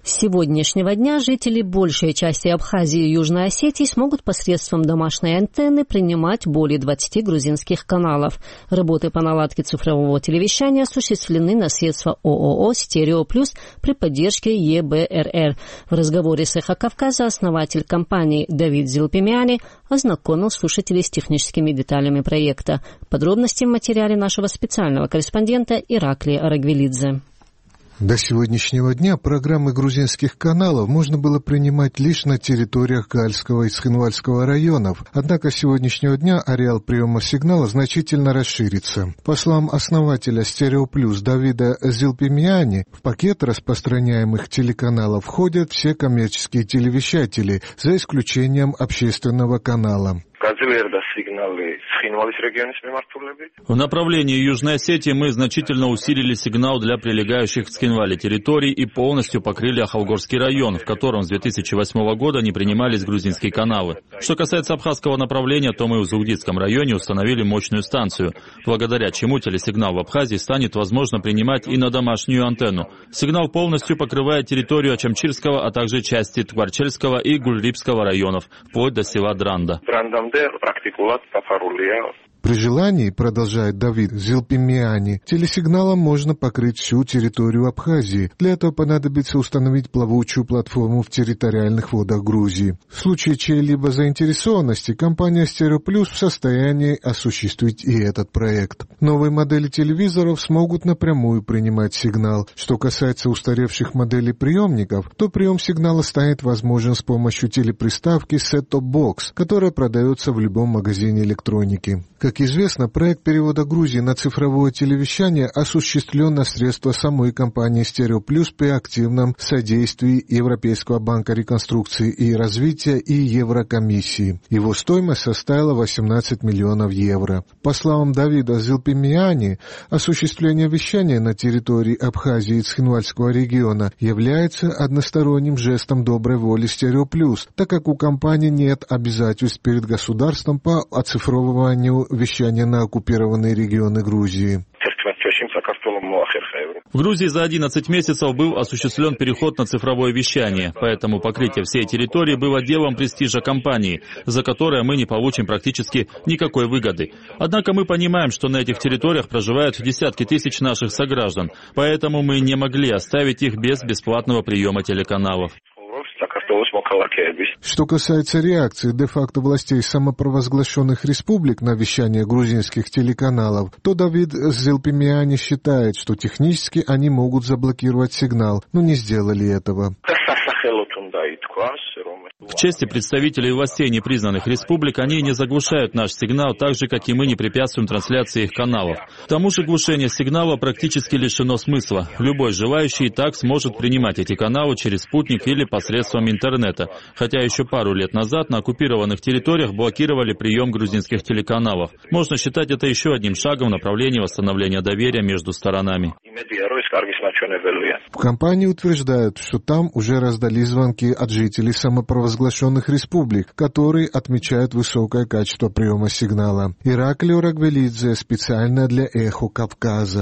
С сегодняшнего дня жители большей части Абхазии и Южной Осетии смогут посредством домашней антенны принимать более 20 грузинских каналов. Работы по наладке цифрового телевещания осуществлены на средства ООО «Стерео Плюс» при поддержке ЕБРР. В разговоре с «Эхо Кавказа» основатель компании Давид Зилпимяни ознакомил слушателей с техническими деталями проекта. Подробности в материале нашего специального корреспондента Ираклия Арагвелидзе. До сегодняшнего дня программы грузинских каналов можно было принимать лишь на территориях Гальского и Цхинвальского районов, однако с сегодняшнего дня ареал приема сигнала значительно расширится. По словам основателя «Стерео Плюс» Давида Зилпимяни, в пакет распространяемых телеканалов входят все коммерческие телевещатели, за исключением общественного канала. В направлении Южной Осетии мы значительно усилили сигнал для прилегающих к Цхинвале территорий и полностью покрыли Ахалгорский район, в котором с 2008 года не принимались грузинские каналы. Что касается абхазского направления, то мы в Зугдитском районе установили мощную станцию, благодаря чему телесигнал в Абхазии станет возможно принимать и на домашнюю антенну. Сигнал полностью покрывает территорию Ачамчирского, а также части Тварчельского и Гульрипского районов, вплоть до села Дранда. При желании, продолжает Давид Зилпимяни, телесигналом можно покрыть всю территорию Абхазии. Для этого понадобится установить плавучую платформу в территориальных водах Грузии. В случае чьей-либо заинтересованности компания «Стерео Плюс» в состоянии осуществить и этот проект. Новые модели телевизоров смогут напрямую принимать сигнал. Что касается устаревших моделей приемников, то прием сигнала станет возможен с помощью телеприставки Set-Top Box, которая продается в любом магазине электроники. Как известно, проект перевода Грузии на цифровое телевещание осуществлен на средства самой компании «Стерео Плюс» при активном содействии Европейского банка реконструкции и развития и Еврокомиссии. Его стоимость составила 18 миллионов евро. По словам Давида Зилпимяни, осуществление вещания на территории Абхазии и Цхинвальского региона является односторонним жестом доброй воли «Стерео Плюс», так как у компании нет обязательств перед государством по оцифровыванию вещания на оккупированные регионы Грузии. В Грузии за 11 месяцев был осуществлен переход на цифровое вещание, поэтому покрытие всей территории было делом престижа компании, за которое мы не получим практически никакой выгоды. Однако мы понимаем, что на этих территориях проживают десятки тысяч наших сограждан, поэтому мы не могли оставить их без бесплатного приема телеканалов. Что касается реакции де-факто властей самопровозглашенных республик на вещание грузинских телеканалов, то Давид Зилпимяни считает, что технически они могут заблокировать сигнал, но не сделали этого. В чести представителей властей непризнанных республик они не заглушают наш сигнал, так же, как и мы не препятствуем трансляции их каналов. К тому же глушение сигнала практически лишено смысла. Любой желающий и так сможет принимать эти каналы через спутник или посредством интернета, хотя еще пару лет назад на оккупированных территориях блокировали прием грузинских телеканалов. Можно считать это еще одним шагом в направлении восстановления доверия между сторонами. В компании утверждают, что там уже раздались звонки от жителей самопровозглашенных республик, которые отмечают высокое качество приема сигнала. Ираклий Арагвелидзе специально для «Эхо Кавказа».